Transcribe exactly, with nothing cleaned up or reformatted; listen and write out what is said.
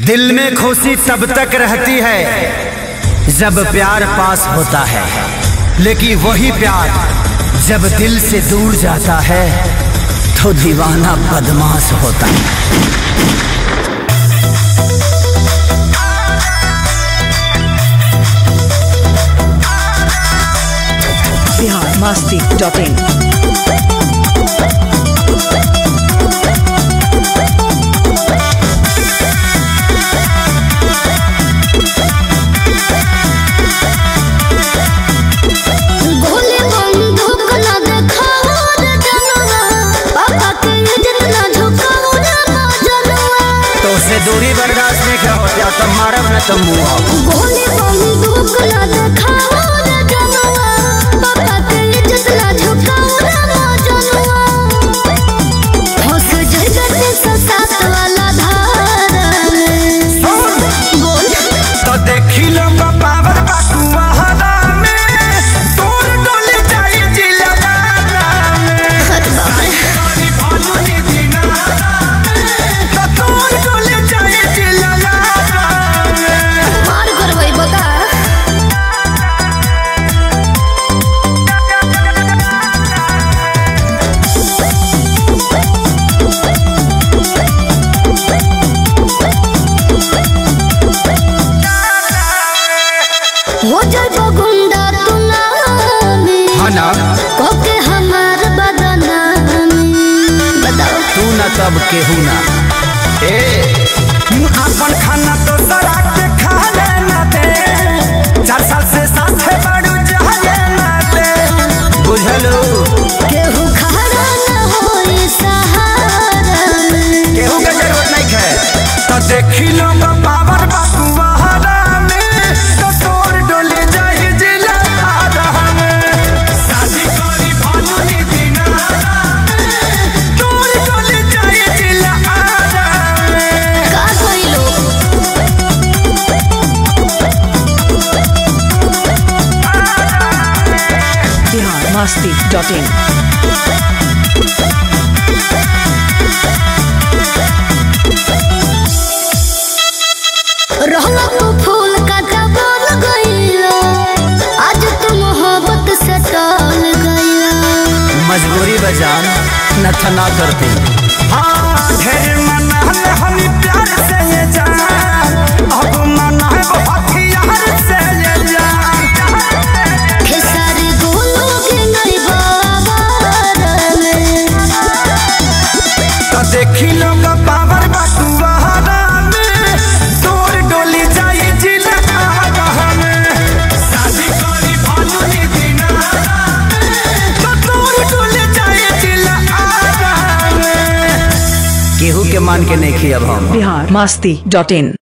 दिल में खुशी तब तक रहती है जब प्यार पास होता है, लेकिन वही प्यार जब दिल से दूर जाता है तो दीवाना बदमाश होता है। Bihar Masti dot in. दूरी बर्दाश्त नहीं क्या होता तो मारब न तुम गोली बंदूक ना दिखाओ रे जनवा, पापा के इज्जत ना झुकाओ रे मजनुआ। होश जगत से साथ वाला धार में बोल तो देखी लो पावर बाकुआ हदा में तोर डोली जाई जिलगाना में हट बाबा गोली भालू दीना तो तोर डोली जाई जिलगाना में मार करवई बता। हो जाए गुंडा तू नामी हना कोके हमार बदनामी। बताओ तू न तब केहू ना ए अपन खाना तो सरा के खा लेना दे, चार साल से साथे बड़ू जाए ना दे बुझलो। केहू खड़ा न होई सहारा में। केहू के जरूरत नहीं है तो देखी लो पावर बाकुआ हरा में तो तोर डोले जाए जिला आधा में शादी करी भानु नी दीना तोर डोले जाए जिला आधा में। का कोई लोग बिहार मस्ती डॉट इन। रहला तू फूल का बोल गईला, आज तू मोहब्बत से टल गईला। मजबूरी बजान न था ना करती हाँ ढेर मना है हमी प्यार से ये जान, अब मना है वो हथियार से ये जान। खेसारी गोलू के नहीं बाबर में। तो देखी लो पावर बाकुआ हरा में तोर डोली जाई जिला आधा में शादी करी भानु नी दीना तो तोर डोली जाई जिला आधा में। केहू के मान के नहीं खी अब हम बिहार मस्ती डॉट इन।